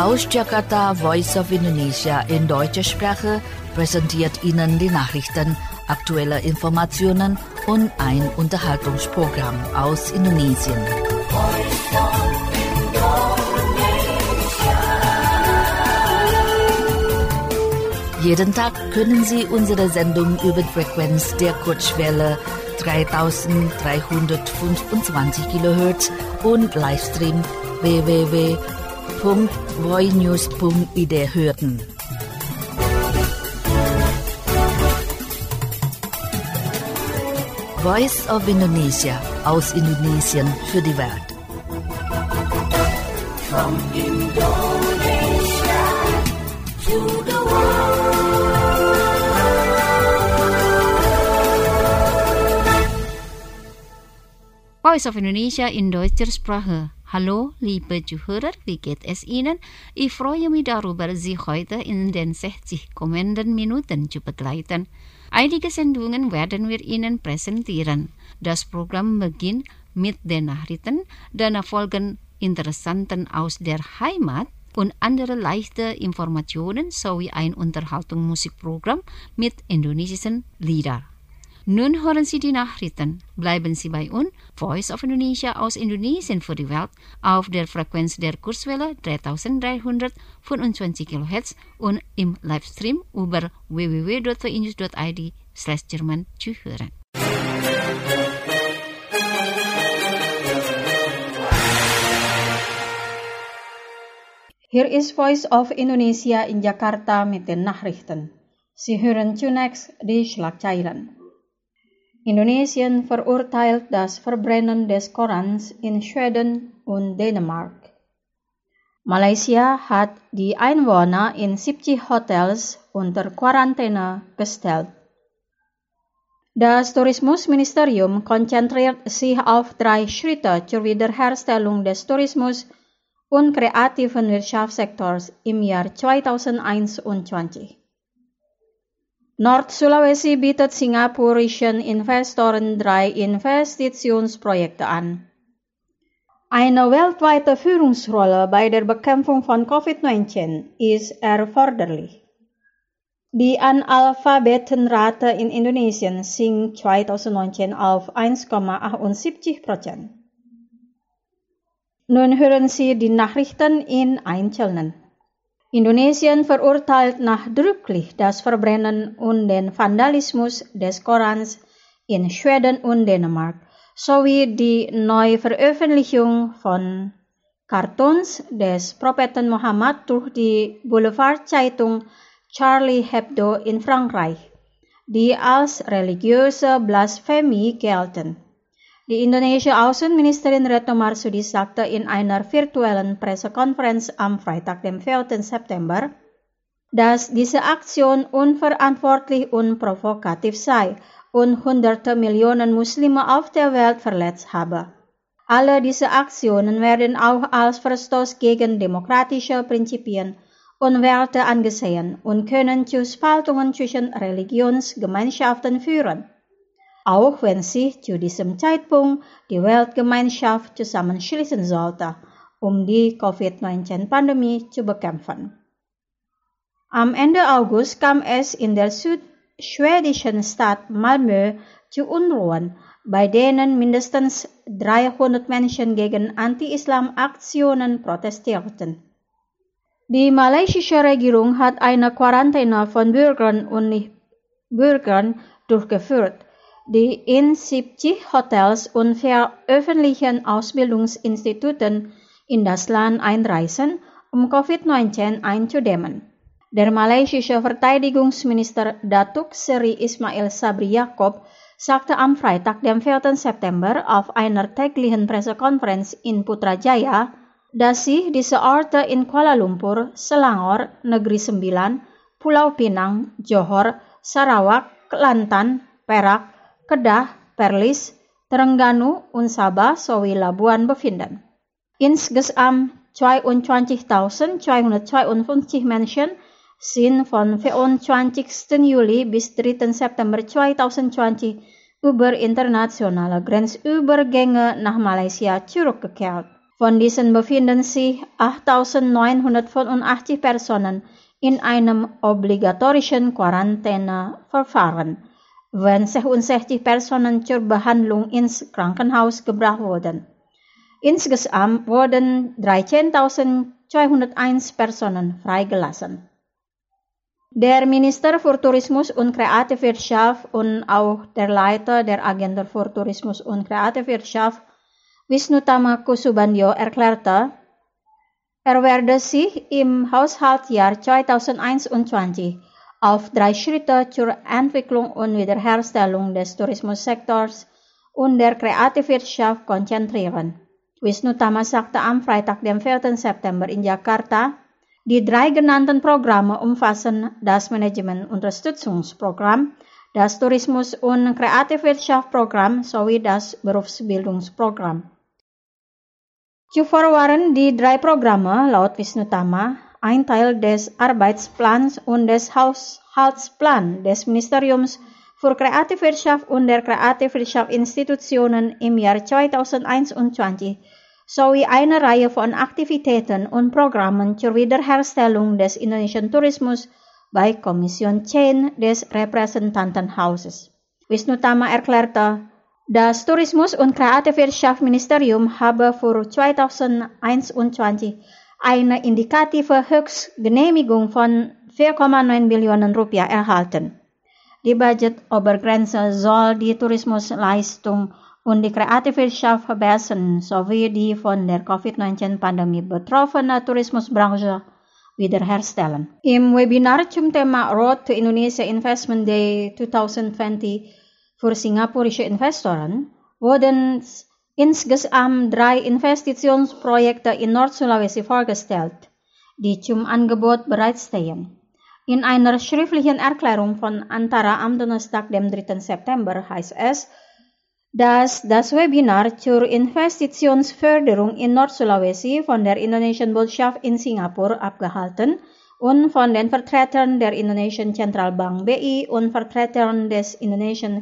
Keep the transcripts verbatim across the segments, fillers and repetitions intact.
Aus Jakarta, Voice of Indonesia in deutscher Sprache präsentiert Ihnen die Nachrichten, aktuelle Informationen und ein Unterhaltungsprogramm aus Indonesien. Jeden Tag können Sie unsere Sendung über die Frequenz der Kurzwelle dreitausenddreihundertfünfundzwanzig Kilohertz und Livestream w w w punkt voinews punkt i d hören. Voice of Indonesia aus Indonesien für die Welt. From Indonesia to the world. Voice of Indonesia in deutscher Sprache. Hallo, liebe Zuhörer, wie geht es Ihnen? Ich freue mich darüber, Sie heute in den sechzig kommenden Minuten zu begleiten. Einige Sendungen werden wir Ihnen präsentieren. Das Programm beginnt mit den Nachrichten, danach folgen Interessanten aus der Heimat und andere leichte Informationen sowie ein Unterhaltungsmusikprogramm mit indonesischen Liedern. Nun hören Sie die Nachrichten. Bleiben Sie bei uns, Voice of Indonesia aus Indonesien für die Welt, auf der Frequenz der Kurzwelle dreitausenddreihundertfünfundzwanzig Kilohertz und im Livestream über w w w punkt voinews punkt i d slash German zu hören. Hier ist Voice of Indonesia in Jakarta mit den Nachrichten. Sie hören zunächst die Schlagzeilen. Indonesien verurteilt das Verbrennen des Korans in Schweden und Dänemark. Malaysia hat die Einwohner in siebzig Hotels unter Quarantäne gestellt. Das Tourismusministerium konzentriert sich auf drei Schritte zur Wiederherstellung des Tourismus und kreativen Wirtschaftssektors im Jahr zweitausendeinundzwanzig. Nord-Sulawesi bietet singapurischen Investoren drei Investitionsprojekte an. Eine weltweite Führungsrolle bei der Bekämpfung von Covid neunzehn ist erforderlich. Die Analphabetenrate in Indonesien sinkt zweitausendneunzehn auf eins Komma achtundsiebzig Prozent. Nun hören Sie die Nachrichten in Einzelnen. Indonesien verurteilt nachdrücklich das Verbrennen und den Vandalismus des Korans in Schweden und Dänemark sowie die Neuveröffentlichung von Cartoons des Propheten Muhammad durch die Boulevardzeitung Charlie Hebdo in Frankreich, die als religiöse Blasphemie gelten. Die indonesische Außenministerin Retno Marsudi sagte in einer virtuellen Pressekonferenz am Freitag, dem vierten September, dass diese Aktion unverantwortlich und provokativ sei und hunderte Millionen Muslime auf der Welt verletzt habe. Alle diese Aktionen werden auch als Verstoß gegen demokratische Prinzipien und Werte angesehen und können zu Spaltungen zwischen Religionsgemeinschaften führen, auch wenn sich zu diesem Zeitpunkt die Weltgemeinschaft zusammenschließen sollte, um die Covid neunzehn Pandemie zu bekämpfen. Am Ende August kam es in der südschwedischen Stadt Malmö zu Unruhen, bei denen mindestens dreihundert Menschen gegen Anti-Islam-Aktionen protestierten. Die malaysische Regierung hat eine Quarantäne von Bürgern und Nicht-Bürgern durchgeführt, die in siebzig Hotels und vier öffentlichen Ausbildungsinstituten in das Land einreisen, um Covid neunzehn einzudämmen. Der malaysische Verteidigungsminister Datuk Seri Ismail Sabri Yaakob sagte am Freitag, dem vierten September, auf einer täglichen Pressekonferenz in Putrajaya, dass sich diese Orte in Kuala Lumpur, Selangor, Negeri Sembilan, Pulau Pinang, Johor, Sarawak, Kelantan, Perak, Kedah, Perlis, Terengganu und Sabah sowie Labuan befinden. Insgesamt zweiundzwanzigtausendzweihundertzweiundfünfzig Menschen sind vom vierundzwanzigsten Juli bis dritten September zweitausendzwanzig über internationale Grenzübergänge nach Malaysia zurückgekehrt. Von diesen befinden sich achttausendneunhundertfünfundachtzig Personen in einem obligatorischen Quarantäneverfahren, wenn sechsundsechzig Personen zur Behandlung ins Krankenhaus gebracht wurden. Insgesamt wurden dreizehntausendzweihunderteins Personen freigelassen. Der Minister für Tourismus und Kreativwirtschaft und auch der Leiter der Agentur für Tourismus und Kreativwirtschaft, Wisnutama Kusubandyo, erklärte, er werde sich im Haushaltsjahr zweitausendeinundzwanzig auf drei Schritte zur Entwicklung und Wiederherstellung des Tourismussektors und der Kreativwirtschaft konzentrieren. Wisnutama sagte am Freitag, dem vierten September in Jakarta, die drei genannten Programme umfassen das Management-Unterstützungsprogramm, das Tourismus- und Kreativwirtschaftsprogramm sowie das Berufsbildungsprogramm. Zuvor waren die drei Programme, laut Wisnutama, ein Teil des Arbeitsplans und des Haushaltsplans des Ministeriums für Kreativwirtschaft und der Kreativwirtschaftsinstitutionen im Jahr zweitausendeinundzwanzig sowie eine Reihe von Aktivitäten und Programmen zur Wiederherstellung des indonesiischen Tourismus bei Kommission zehn des Repräsentantenhauses. Wisnutama erklärte, das Tourismus- und Kreativwirtschaftsministerium habe für zweitausendeinundzwanzig eine indikative Höchstgenehmigung von vier Komma neun Billionen Rupiah erhalten. Die Budgetobergrenze soll die Tourismusleistung und die Kreativwirtschaft verbessern sowie die von der Covid neunzehn-Pandemie betroffene Tourismusbranche wiederherstellen. Im Webinar zum Thema Road to Indonesia Investment Day zwanzig zwanzig für singapurische Investoren wurden insgesamt drei Investitionsprojekte in Nord-Sulawesi vorgestellt, die zum Angebot bereitstehen. In einer schriftlichen Erklärung von Antara am Donnerstag, dem dritten September, heißt es, dass das Webinar zur Investitionsförderung in Nord-Sulawesi von der Indonesischen Botschaft in Singapur abgehalten und von den Vertretern der Indonesischen Zentralbank B I und Vertretern des Indonesischen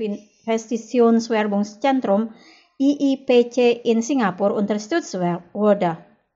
Investitionswerbungszentrum I I P C in Singapur unterstützt wurde.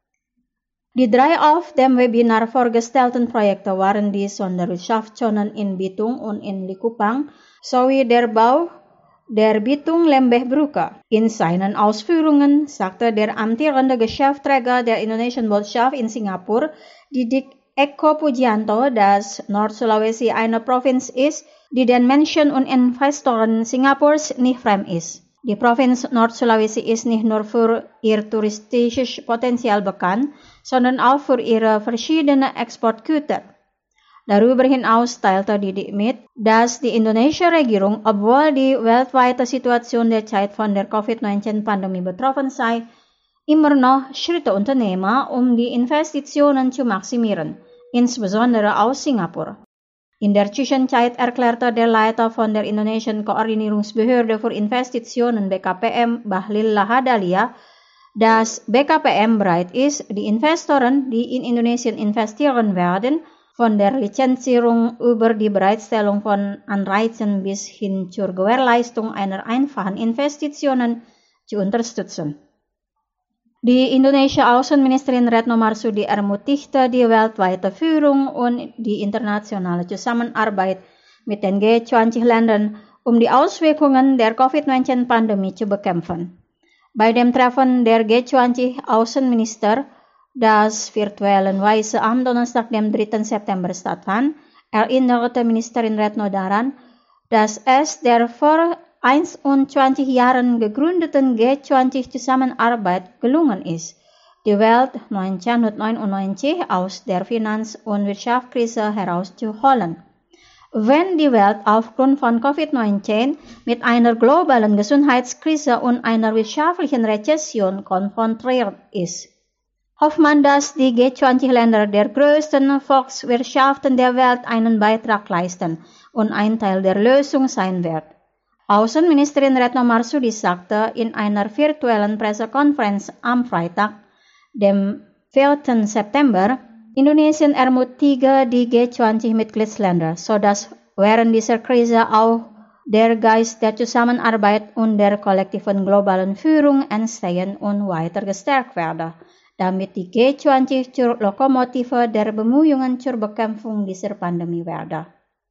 Die drei auf dem Webinar vorgestellten Projekte waren die Sonderwirtschaftszonen in Bitung und in Likupang sowie der Bau der Bitung-Lembeh-Brücke. In seinen Ausführungen sagte der amtierende Geschäftsträger der Indonesischen Botschaft in Singapur, Didik Eko Pujianto, dass Nord-Sulawesi eine Provinz ist, die den Menschen und Investoren Singapurs nicht fremd ist. Die Provinz Nord-Sulawesi ist nicht nur für ihr touristisches Potenzial bekannt, sondern auch für ihre verschiedenen Exportgüter. Darüber hinaus teilte Didik mit, dass die indonesische Regierung, obwohl die weltweite Situation derzeit von der Covid neunzehn-Pandemie betroffen sei, immer noch Schritte unternehme, um die Investitionen zu maximieren, insbesondere aus Singapur. In der Zwischenzeit erklärte der Leiter von der Indonesischen Koordinierungsbehörde für Investitionen B K P M, Bahlil Lahadalia, dass B K P M bereit ist, die Investoren, die in Indonesien investieren werden, von der Lizenzierung über die Bereitstellung von Anreizen bis hin zur Gewährleistung einer einfachen Investitionen zu unterstützen. Die indonesische Außenministerin Retno Marsudi ermutigte die weltweite Führung und die internationale Zusammenarbeit mit den G zwanzig-Ländern, um die Auswirkungen der Covid neunzehn-Pandemie zu bekämpfen. Bei dem Treffen der G zwanzig-Außenminister, das virtuellen Weise am Donnerstag, dem dritten September stattfand, erinnerte Ministerin Retno daran, dass es der vor einundzwanzig Jahren gegründeten G zwanzig-Zusammenarbeit gelungen ist, die Welt neunzehnhundertneunundneunzig aus der Finanz- und Wirtschaftskrise herauszuholen. Wenn die Welt aufgrund von Covid neunzehn mit einer globalen Gesundheitskrise und einer wirtschaftlichen Rezession konfrontiert ist, hofft man, dass die G zwanzig-Länder der größten Volkswirtschaften der Welt einen Beitrag leisten und ein Teil der Lösung sein wird. Außenministerin Retno Marsudi sagte in einer virtuellen Pressekonferenz am Freitag, dem vierten September, Indonesien ermutige die G zwanzig-Mitgliedsländer, sodass während dieser Krise auch der Geist der Zusammenarbeit und der kollektiven globalen Führung entstehen und weiter gestärkt werde. damit die G zwanzig zur Lokomotive der Bemühungen zur Bekämpfung dieser Pandemie werde.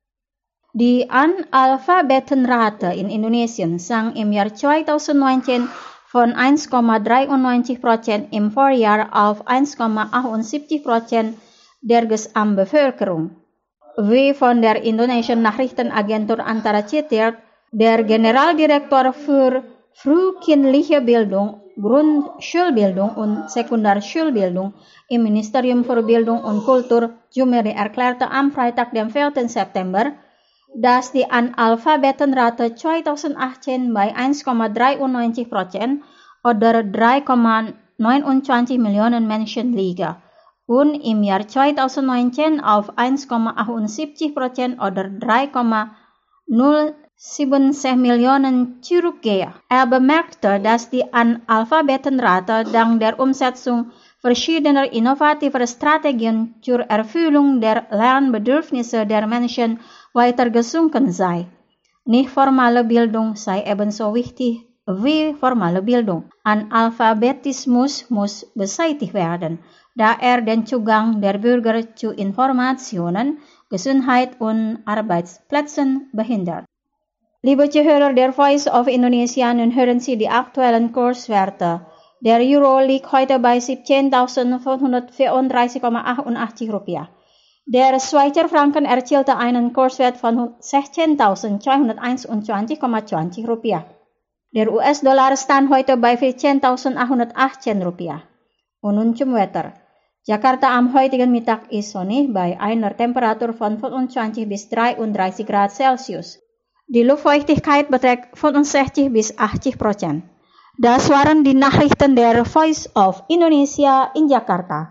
Die Analphabetenrate in Indonesien sank im Jahr zweitausendneunzehn von eins Komma dreiundneunzig Prozent im Vorjahr auf eins Komma achtundsiebzig Prozent der Gesamtbevölkerung. Wie von der indonesischen Nachrichtenagentur Antara zitiert, der Generaldirektor für frühkindliche Bildung, Grundschulbildung und Sekundarschulbildung im Ministerium für Bildung und Kultur, Jumeri, erklärte am Freitag, dem vierten September, dass die Analphabetenrate zweitausendachtzehn bei eins Komma dreiundneunzig Prozent oder drei Komma neunundzwanzig Millionen Menschen liege und im Jahr zweitausendneunzehn auf eins Komma achtundsiebzig Prozent oder drei Komma null siebenundsechzig Millionen zurückgehe. Er bemerkte, dass die Analphabetenrate dank der Umsetzung verschiedener innovativer Strategien zur Erfüllung der Lernbedürfnisse der Menschen weiter gesunken sei. Nicht formale Bildung sei ebenso wichtig wie formale Bildung. Analphabetismus muss beseitigt werden, da er den Zugang der Bürger zu Informationen, Gesundheit und Arbeitsplätzen behindert. Liebe Zuhörer der Voice of Indonesia, nun hören Sie die aktuellen Kurswerte. Der Euro liegt heute bei siebzehntausendfünfhundertvierunddreißig Komma achtundachtzig Rupiah. Der Schweizer Franken erzielte einen Kurswert von sechzehntausendzweihunderteinundzwanzig Komma zwanzig Rupiah. Der U S-Dollar stand heute bei vierzehntausendachthundertachtzehn Rupiah. Und nun zum Wetter. Jakarta am heutigen Mittag ist sonnig bei einer Temperatur von fünfundzwanzig bis dreiunddreißig Grad Celsius. Die Luftfeuchtigkeit beträgt fünfundsechzig bis achtzig Prozent. Das waren die Nachrichten der Voice of Indonesia in Jakarta.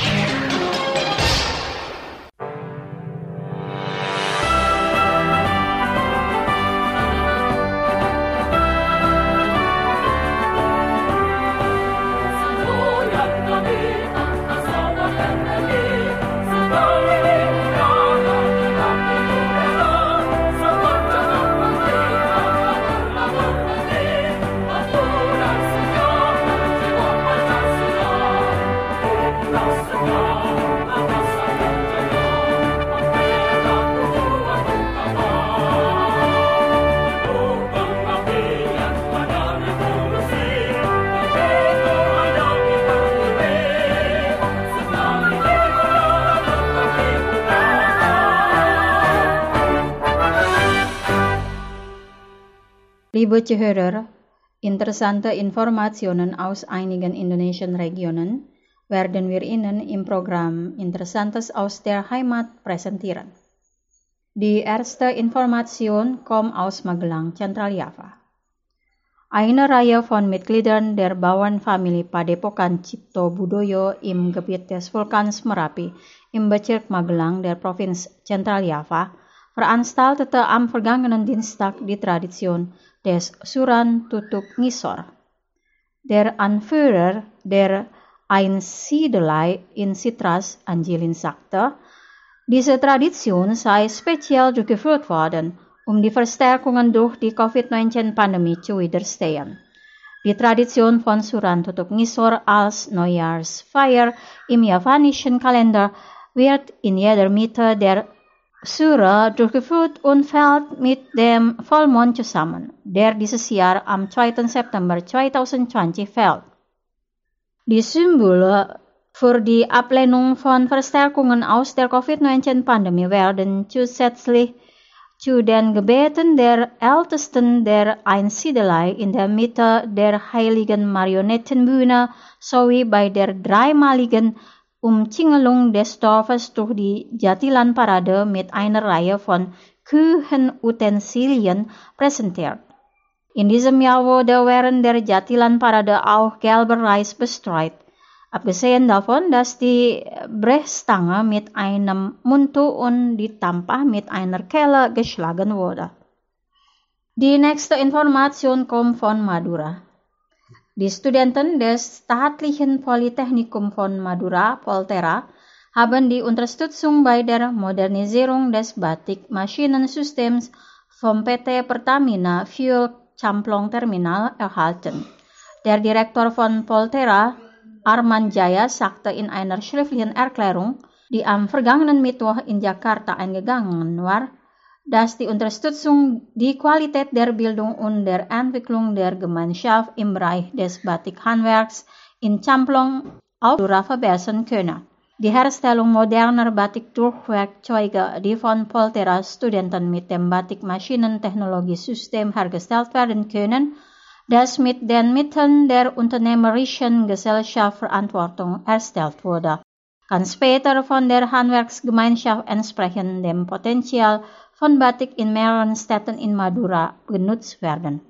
Liebe Zuhörer, interessante Informationen aus einigen indonesischen Regionen werden wir Ihnen im Programm Interessantes aus der Heimat präsentieren. Die erste Information kommt aus Magelang, Zentraljava. Eine Reihe von Mitgliedern der Bauernfamilie Padepokan Cipto Budoyo im Gebiet des Vulkans Merapi im Bezirk Magelang der Provinz Zentraljava veranstaltete am vergangenen Dienstag die Tradition des Suran Tutuk Ngisor. Der Anführer der Einsiedelei in Sitras, Angelin, sagte, diese Tradition sei speziell durchgeführt worden, um die Verstärkungen durch die Covid neunzehn Pandemie zu widerstehen. Die Tradition von Suran Tutuk Ngisor als Neujahrsfeier im javanischen Kalender wird in jeder Mitte der Sura durchgeführt und fällt mit dem Vollmond zusammen, der dieses Jahr am zweiten September zweitausendzwanzig fällt. Die Symbole für die Ablehnung von Verstärkungen aus der Covid neunzehn Pandemie werden zusätzlich zu den Gebeten der Ältesten der Einsiedelei in der Mitte der heiligen Marionettenbühne sowie bei der dreimaligen Umzingelung des Dorfes durch die Jatilan-Parade mit einer Reihe von Küchenutensilien präsentiert. In diesem Jahr wurde während der Jatilan-Parade auch gelber Reis bestreut, abgesehen davon, dass die Brechstange mit einem Muntu und die Tampa mit einer Kelle geschlagen wurde. Die nächste Information kommt von Madura. Die Studenten des Staatlichen Polytechnikum von Madura, Poltera, haben die Unterstützung bei der Modernisierung des Batik-Maschinensystems vom P T Pertamina Fuel Camplong Terminal erhalten. Der Direktor von Poltera, Arman Jaya sagte in einer schriftlichen Erklärung, die am vergangenen Mittwoch in Jakarta eingegangen war, dass die Unterstützung die Qualität der Bildung und der Entwicklung der Gemeinschaft im Bereich des Batikhandwerks in Camplong auf Madura verbessern könne. Die Herstellung moderner Batik-Druckwerkzeuge, die von Poltera-Studenten mit dem Batikmaschinentechnologiesystem hergestellt werden können, das mit den Mitteln der unternehmerischen Gesellschaftsverantwortung erstellt wurde, kann später von der Handwerksgemeinschaft entsprechend dem Potenzial von Batik in mehreren Städten in Madura genutzt werden.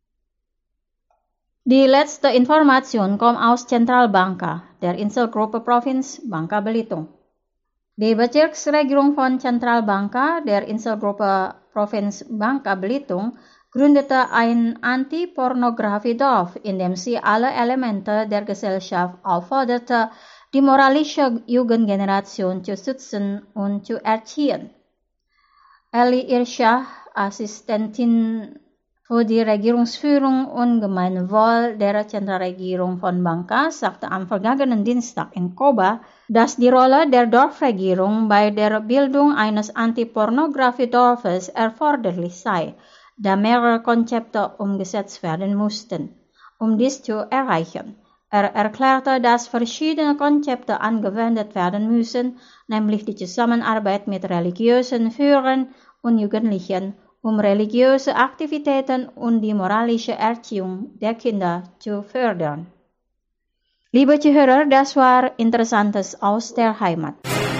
Die letzte Information kommt aus Zentral Bangka, der Inselgruppe Provinz Bangka Belitung. Die Bezirksregierung von Zentral Bangka, der Inselgruppe Provinz Bangka Belitung, gründete ein Anti-Pornografie-Dorf, in dem sie alle Elemente der Gesellschaft aufforderte, die moralische Jugendgeneration zu schützen und zu erziehen. Eli Irsyah, Assistentin für die Regierungsführung und Gemeinwohl der Zentralregierung von Bangka, sagte am vergangenen Dienstag in Koba, dass die Rolle der Dorfregierung bei der Bildung eines Anti-Pornografie-Dorfes erforderlich sei, da mehrere Konzepte umgesetzt werden mussten, um dies zu erreichen. Er erklärte, dass verschiedene Konzepte angewendet werden müssen, nämlich die Zusammenarbeit mit religiösen Führern und Jugendlichen, um religiöse Aktivitäten und die moralische Erziehung der Kinder zu fördern. Liebe Zuhörer, das war Interessantes aus der Heimat.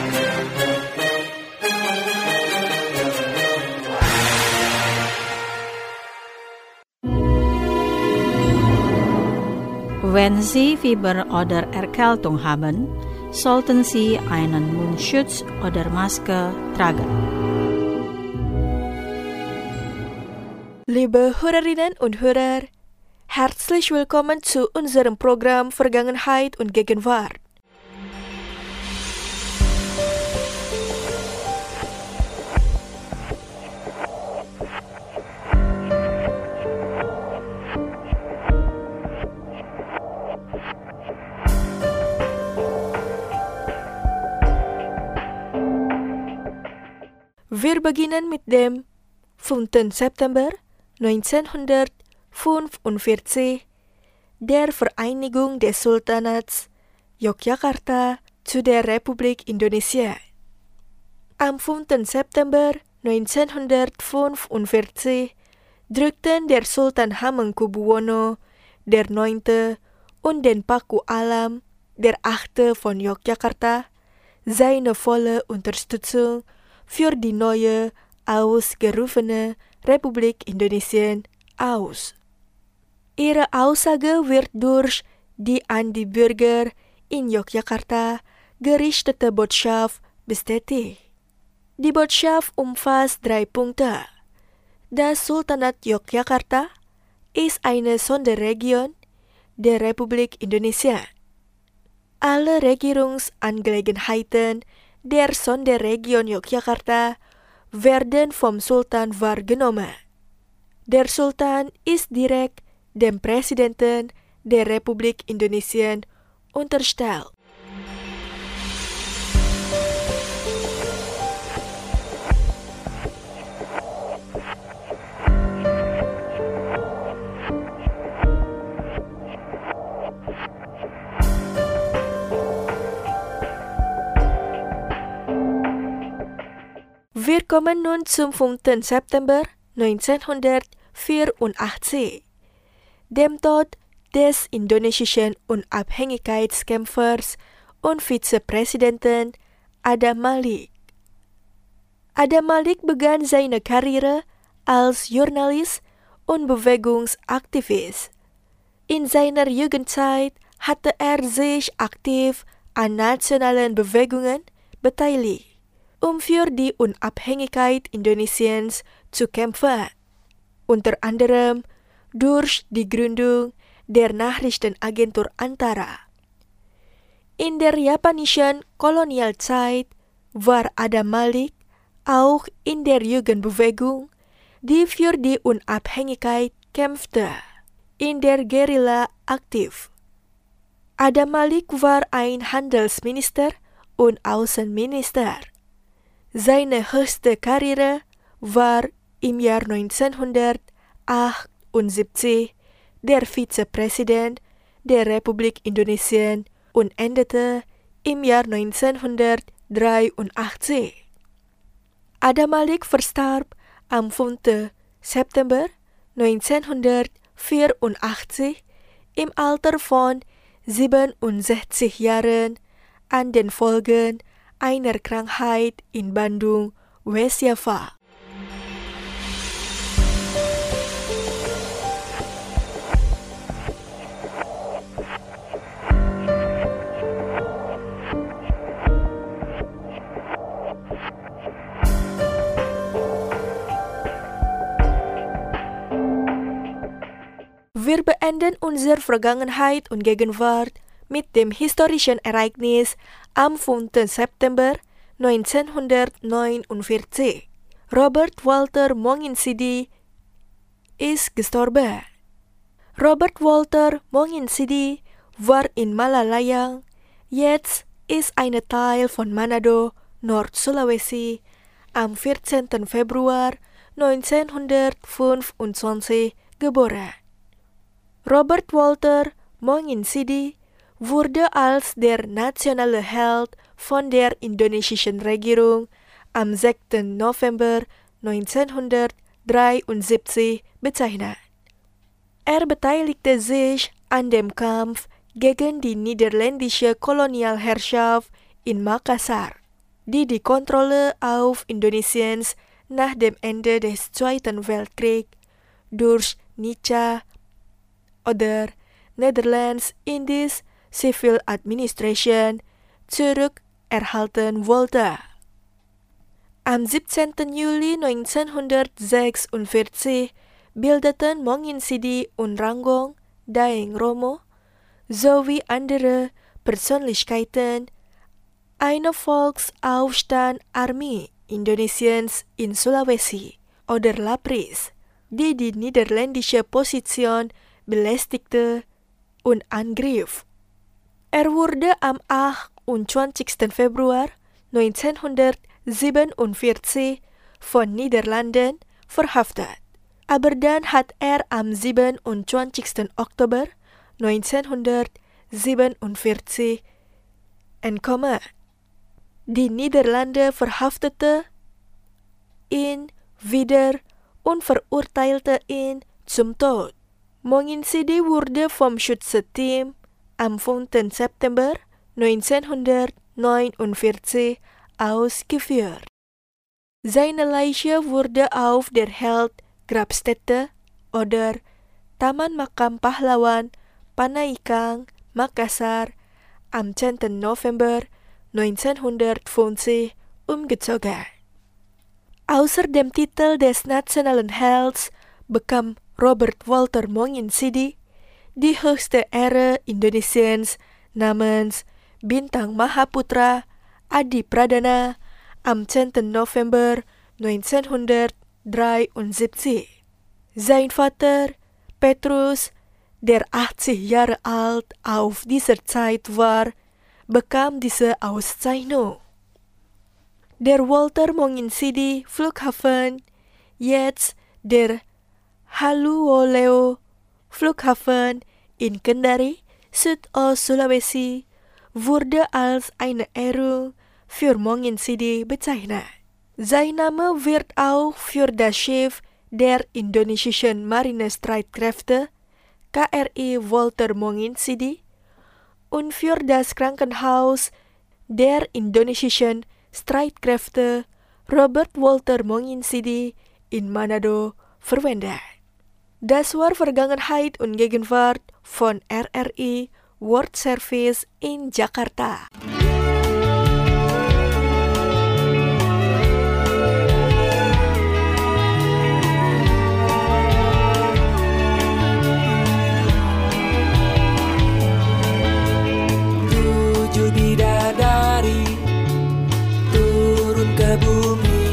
Wenn Sie Fieber oder Erkältung haben, sollten Sie einen Mundschutz oder Maske tragen. Liebe Hörerinnen und Hörer, herzlich willkommen zu unserem Programm Vergangenheit und Gegenwart. Wir beginnen mit dem fünften September neunzehnhundertfünfundvierzig, der Vereinigung des Sultanats Yogyakarta zu der Republik Indonesia. Am fünften September neunzehnhundertfünfundvierzig drückten der Sultan Hamengkubuwono der Neunte und den Paku Alam der Achte von Yogyakarta seine volle Unterstützung für die neue, ausgerufene Republik Indonesien aus. Ihre Aussage wird durch die an die Bürger in Yogyakarta gerichtete Botschaft bestätigt. Die Botschaft umfasst drei Punkte. Das Sultanat Yogyakarta ist eine Sonderregion der Republik Indonesia. Alle Regierungsangelegenheiten der Sonderregion Yogyakarta werden vom Sultan wahrgenommen. Der Sultan ist direkt dem Präsidenten der Republik Indonesien unterstellt. Wir kommen nun zum fünften September neunzehnhundertvierundachtzig, dem Tod des indonesischen Unabhängigkeitskämpfers und Vizepräsidenten Adam Malik. Adam Malik begann seine Karriere als Journalist und Bewegungsaktivist. In seiner Jugendzeit hatte er sich aktiv an nationalen Bewegungen beteiligt, um für die Unabhängigkeit Indonesiens zu kämpfen, unter anderem durch die Gründung der Nachrichtenagentur Antara. In der japanischen Kolonialzeit war Adam Malik auch in der Jugendbewegung, die für die Unabhängigkeit kämpfte, in der Guerilla aktiv. Adam Malik war ein Handelsminister und Außenminister. Seine höchste Karriere war im Jahr neunzehnhundertachtundsiebzig der Vizepräsident der Republik Indonesien und endete im Jahr neunzehnhundertdreiundachtzig. Adam Malik verstarb am fünften September neunzehnhundertvierundachtzig im Alter von siebenundsechzig Jahren an den Folgen einer Krankheit in Bandung, West Java. Wir beenden unsere Vergangenheit und Gegenwart mit dem historischen Ereignis am fünften September neunzehnhundertneunundvierzig. Robert Walter Monginsidi ist gestorben. Robert Walter Monginsidi war in Malalayang, jetzt ist ein Teil von Manado, Nord-Sulawesi, am vierzehnten Februar neunzehnhundertfünfundzwanzig geboren. Robert Walter Monginsidi wurde als der nationale Held von der indonesischen Regierung am sechsten November neunzehnhundertdreiundsiebzig bezeichnet. Er beteiligte sich an dem Kampf gegen die niederländische Kolonialherrschaft in Makassar, die die Kontrolle auf Indonesiens nach dem Ende des Zweiten Weltkriegs durch Nica oder Netherlands Indies Civil Administration zurückerhalten wollte. Am siebzehnten Juli neunzehnhundertsechsundvierzig bildeten Monginsidi und Ranggong Daeng Romo sowie andere Persönlichkeiten eine Volksaufstand-Armee Indonesiens in Sulawesi oder Lapris, die die niederländische Position belästigte und angriff. Er wurde am achtundzwanzigsten Februar neunzehnhundertsiebenundvierzig von Niederlanden verhaftet, aber dann hat er am siebenundzwanzigsten Oktober neunzehnhundertsiebenundvierzig entkommen. Die Niederlande verhaftete ihn wieder und verurteilte ihn zum Tod. Monginsidi wurde vom Schützenteam am fünften September neunzehnhundertneunundvierzig ausgeführt. Seine Leiche wurde auf der Held-Grabstätte oder Taman Makam Pahlawan Panaikang, Makassar am zehnten November neunzehnhundertfünfzig umgezogen. Außer dem Titel des nationalen Helds bekam Robert Walter Monginsidi die höchste Ehre Indonesiens namens Bintang Mahaputra Adi Pradana am zehnten November neunzehnhundertdreiundsiebzig. Sein Vater, Petrus, der achtzig Jahre alt auf dieser Zeit war, bekam diese Auszeichnung. Der Walter Monginsidi Flughafen, jetzt der Haluoleo Flughafen in Kendari, Südost-Sulawesi, wurde als eine Ehrung für Monginsidi bezeichnet. Sein Name wird auch für das Schiff der indonesischen Marinestreitkräfte K R I Walter Monginsidi und für das Krankenhaus der indonesischen Streitkräfte Robert Walter Monginsidi in Manado verwendet. Das war Vergangenheit und Gegenwart von R R I World Service in Jakarta. Tujuh bidadari turun ke bumi,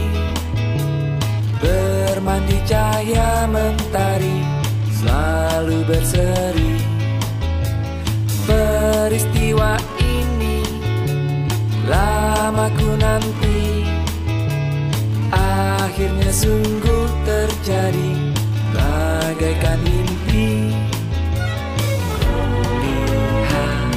bermandi cahaya mentari, selalu berseri. Beri peristiwa ini lama ku nanti, akhirnya sungguh terjadi bagaikan mimpi. Kulihat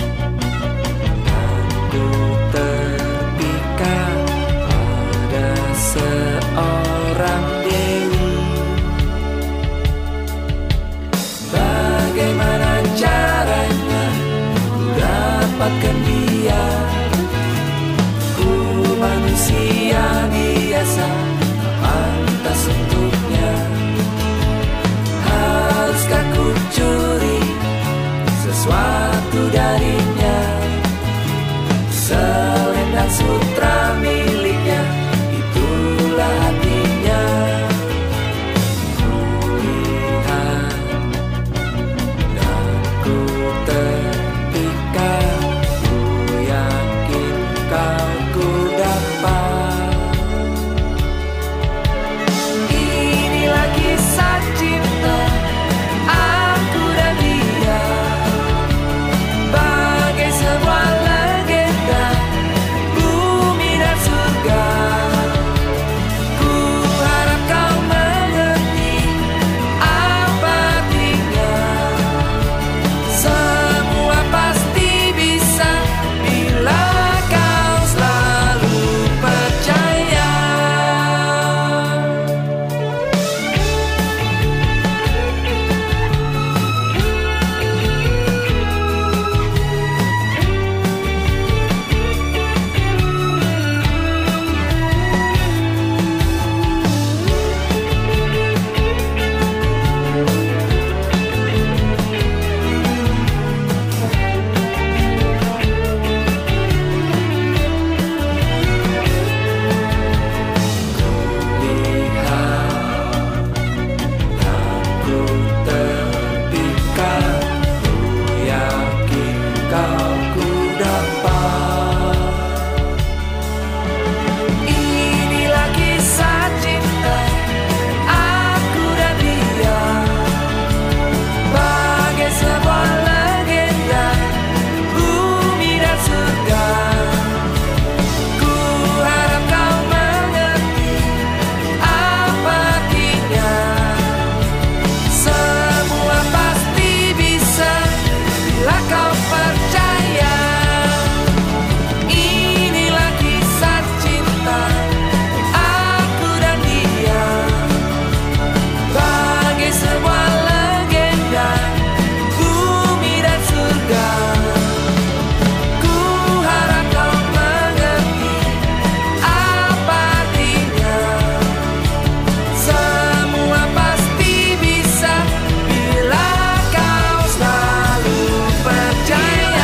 dan ku terpikat pada seorang dewi. Bagaimana caranya ku dapatkan dia? Ku manusia biasa, pantas untuknya. Haruskah ku curi sesuatu darinya? Selendang sutra miliknya, itulah hatinya. Kulihat dan ku terpikat, ku yakin kau ku dapat. Inilah kisah cinta aku dan dia, bagai sebuah legenda bumi dan surga. Ku harap kau mengerti apa artinya. Semua pasti bisa bila kau selalu percaya. Inilah kisah cinta aku dan dia, bagai sebuah legenda bumi dan surga. Ku harap kau mengerti apa artinya. Semua pasti bisa bila kau percaya. Inilah kisah cinta aku dan dia, bagai sebuah legenda bumi dan surga. Ku harap kau mengerti apa artinya. Semua pasti bisa bila kau selalu percaya.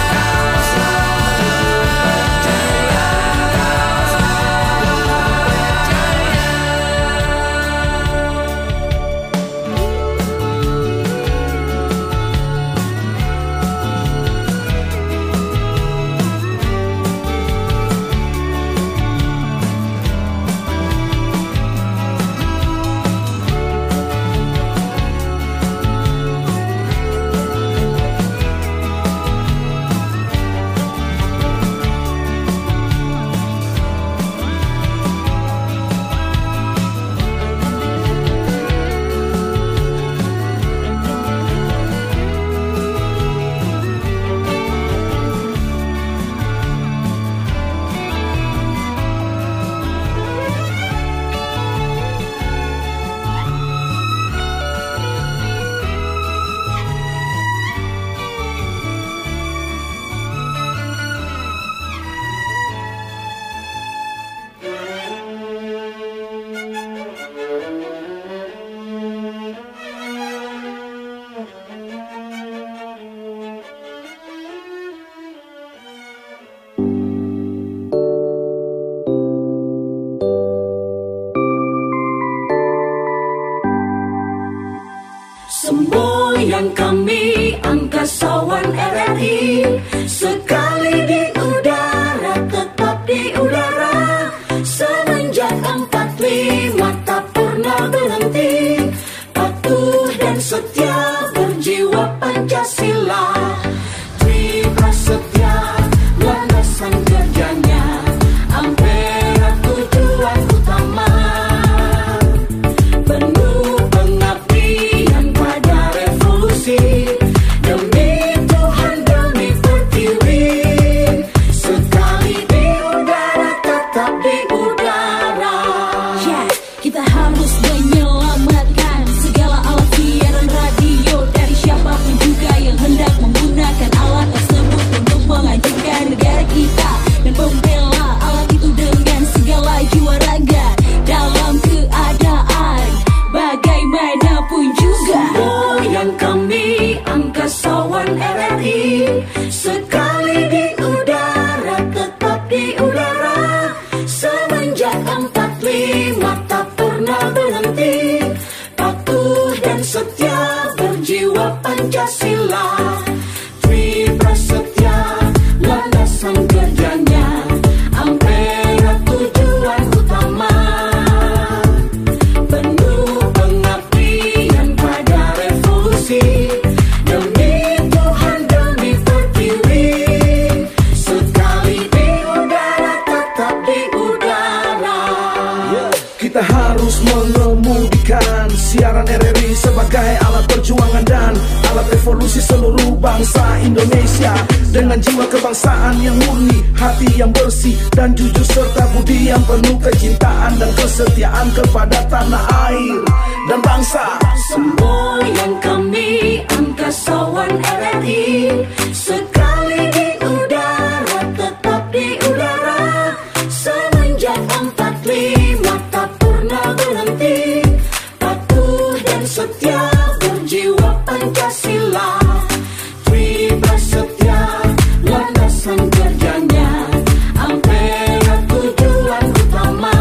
Semboyan kami angkasawan R R I, sekali di udara tetap di udara. Semenjak empat lima tak pernah berhenti, patuh dan setia berjiwa Pancasila. Terima berhenti. Sekali di udara tetap di udara. Semenjak empat lima tak pernah berhenti. Patuh dan setia berjiwa Pancasila. Tri Prasetya landasan kerjanya. Ampera tujuan utama. Penuh pengabdian pada revolusi. Demi Tuhan demi pertiwi. Sekali di udara tetap di udara. Kita harus mengemudikan siaran R R I sebagai alat perjuangan dan alat revolusi seluruh bangsa Indonesia. Dengan jiwa kebangsaan yang murni, hati yang bersih dan jujur serta budi yang penuh kecintaan dan kesetiaan kepada tanah air dan bangsa. Semboyan kami angkasawan R R I. Sekali di udara tetap di udara. Semenjak empat lima tak pernah berhenti. Patuh dan setia berjiwa Pancasila. Tri Prasetya landasan kerjanya. Ampera tujuan utama.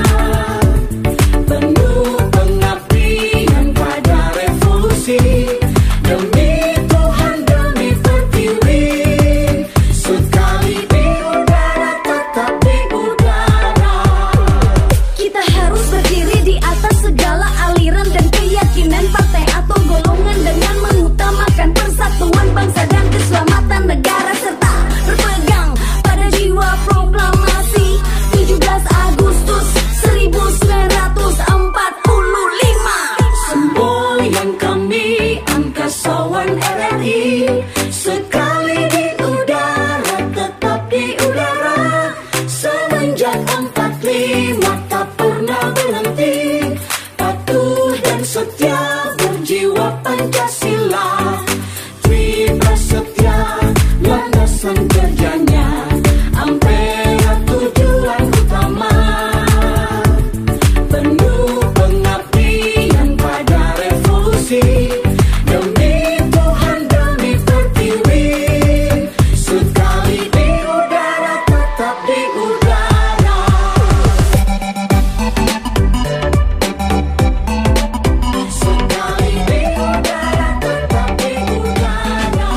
Penuh pengabdian pada revolusi. Demi Tuhan demi pertiwi. Sekali di udara tetap di udara. Kita harus berdiri di atas segala aliran dan keyakinan partai atau golongan dengan mengutamakan persatuan bangsa dan keselamatan negara serta berpegang pada jiwa proklamasi tujuh belas Agustus seribu sembilan ratus empat puluh lima. Semboyan kami angkasawan R R I. Sekali di udara tetap di udara. Semenjak empat lima tak pernah berhenti. Patuh dan setia berjiwa Pancasila. Tri Prasetya landasan kerjanya. Ampera tujuan utama. Penuh pengabdian pada revolusi. Demi Tuhan demi pertiwi. Sekali di udara tetap di udara. Sekali di udara tetap di udara.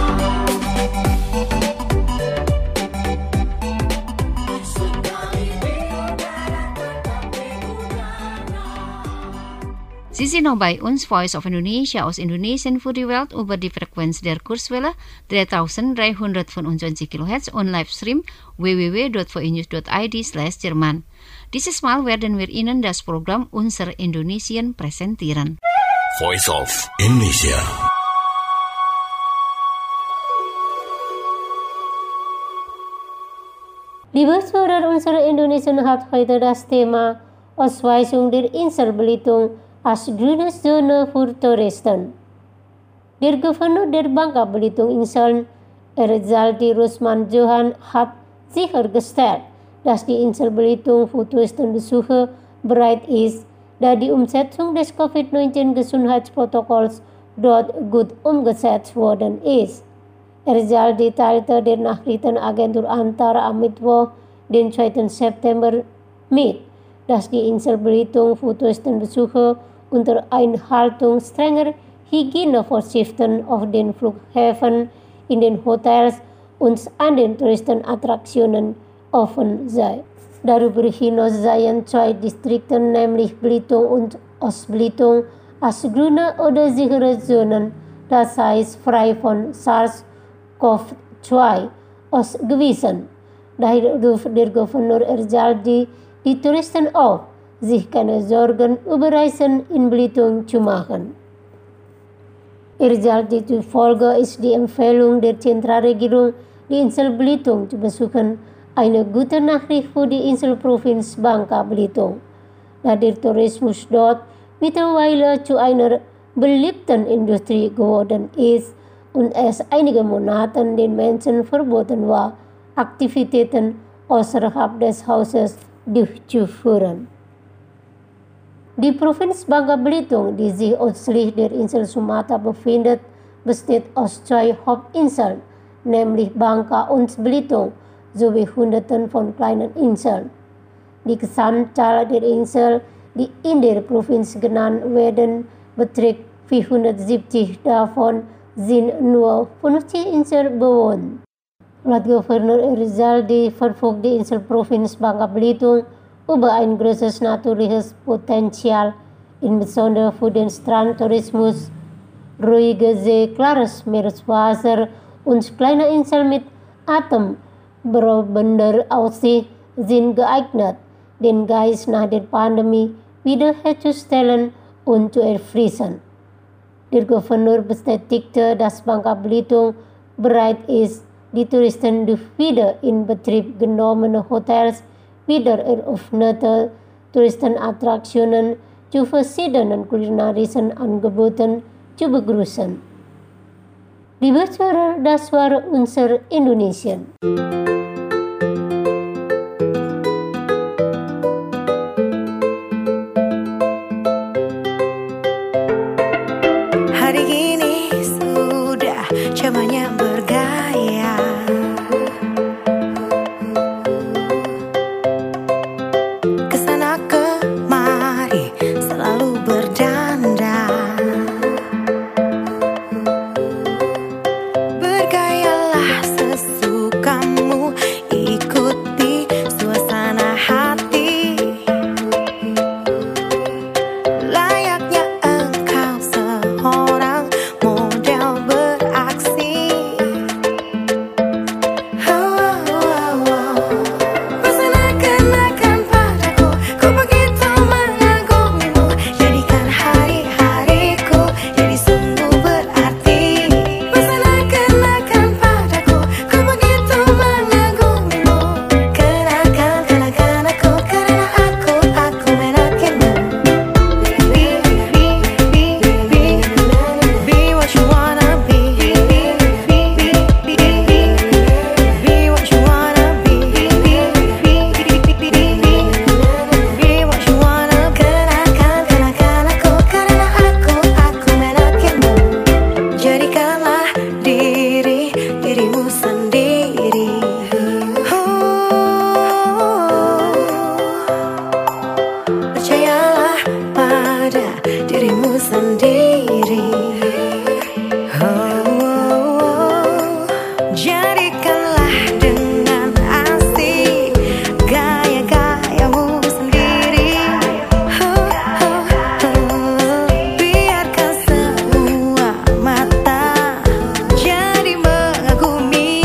Sekali di udara tetap di udara. Sie sind noch bei uns, Voice of Indonesia aus Indonesien für die Welt über die Frequenz der Kurzwelle dreitausenddreihundertfünfundzwanzig Kilohertz und Livestream w w w punkt v i news punkt i d slash Jerman. Dieses Mal werden wir Ihnen das Programm Unser Indonesien präsentieren. Voice of Indonesia. Liebe Zuhörer, unsere Indonesien hat heute das Thema Ausweisung der Insel Belitung als grüne Zone für Touristen. Der Gouverneur der Bangka Belitung Inseln, Erzaldi Rusman Johan, hat sichergestellt, dass die Insel Belitung für Touristenbesucher bereit ist, da die Umsetzung des Covid neunzehn Gesundheitsprotokolls dort gut umgesetzt worden ist. Erzaldi teilte der Nachrichtenagentur Antara am Mittwoch, den zweiten September, mit, dass die Insel Belitung für Touristenbesucher unter Einhaltung strenger Hygienevorschriften auf den Flughäfen, in den Hotels und an den Touristenattraktionen offen sei. Darüber hinaus seien zwei Distrikte, nämlich Belitung und Ostbelitung, als grüne oder sichere Zonen, das heißt frei von SARS-CoV zwei, ausgewiesen. Daher ruft der Gouverneur Erzaldi die Touristen auf, sich keine Sorgen über Reisen in Belitung zu machen. Erzaldi zufolge ist die Empfehlung der Zentralregierung, die Insel Belitung zu besuchen, eine gute Nachricht für die Inselprovinz Bangka Belitung, da der Tourismus dort mittlerweile zu einer beliebten Industrie geworden ist und es einige Monate den Menschen verboten war, Aktivitäten außerhalb des Hauses durchzuführen. Die Provinz Bangka Belitung, die sich östlich der Insel Sumatra befindet, besteht aus zwei Hauptinseln, nämlich Bangka und Belitung, sowie Hunderten von kleinen Inseln. Die Gesamtzahl der Inseln, die in der Provinz genannt werden, beträgt vierhundertsiebzig, davon sind nur fünfzig Inseln bewohnt. Laut Gouverneur Rizaldi verfügt die Inselprovinz Bangka Belitung über ein großes natürliches Potenzial, insbesondere für den Strandtourismus. Ruhige See, klares Meereswasser und kleine Inseln mit atemberaubender Aussicht sind geeignet, den Geist nach der Pandemie wiederherzustellen und zu erfrischen. Der Gouverneur bestätigte, dass Bangka Belitung bereit ist, die Touristen durch wieder in Betrieb genommene Hotels, wieder eröffnete Touristenattraktionen zu verschiedenen kulinarischen Angeboten zu begrüßen. Liebe Zuhörer, das war unser Indonesien. Hari ini sudah zamannya bergaya. Kesana kemari selalu berdandan. Bergayalah sesukamu, ikuti suasana hati. Layaknya engkau seorang model beraksi. Oh, oh, oh, oh. Pesona kenakan padaku, ku begitu mengagumimu. Jadikan hari-hariku jadi sungguh berarti. Pesona kenakan padaku, ku begitu mengagumimu. Kenakan, kenakan aku, karena aku, aku menakimu. Be, be, be, be, be what you wanna be. Be, be, be, be, be what you wanna be. Be, be, be, be, be what you wanna. Kenakan, kenakan aku, karena aku, aku menakimu. Jadikanlah diri, dirimu sendiri. Oh, percayalah pada dirimu sendiri. Oh, oh, oh. Jadikanlah dengan asik gaya-gayamu sendiri. Oh, oh, oh. Biarkan semua mata jadi mengagumi.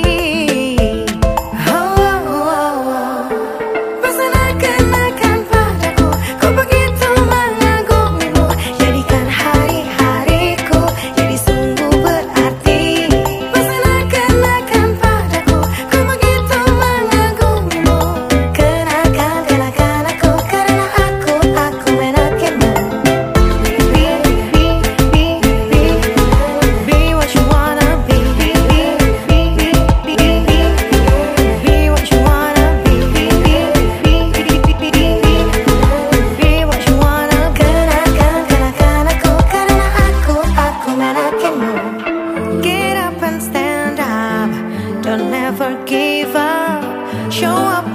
Oh, oh, oh, oh. Pesona kenakan padaku, ku begitu mengagumimu. Jadikan hari-hariku jadi sungguh berarti. Pesona kenakan padaku, ku begitu mengagumimu. Kenakan, kenakan aku, karena aku, aku menakimu. Be, be, be, be, be what you wanna be. Be, be, be, be, be, be what you wanna be. Be, be, be, be, be, be what you wanna. Kenakan, kenakan aku, karena aku, aku menakimu. Get up and stand up, don't ever give up. Show up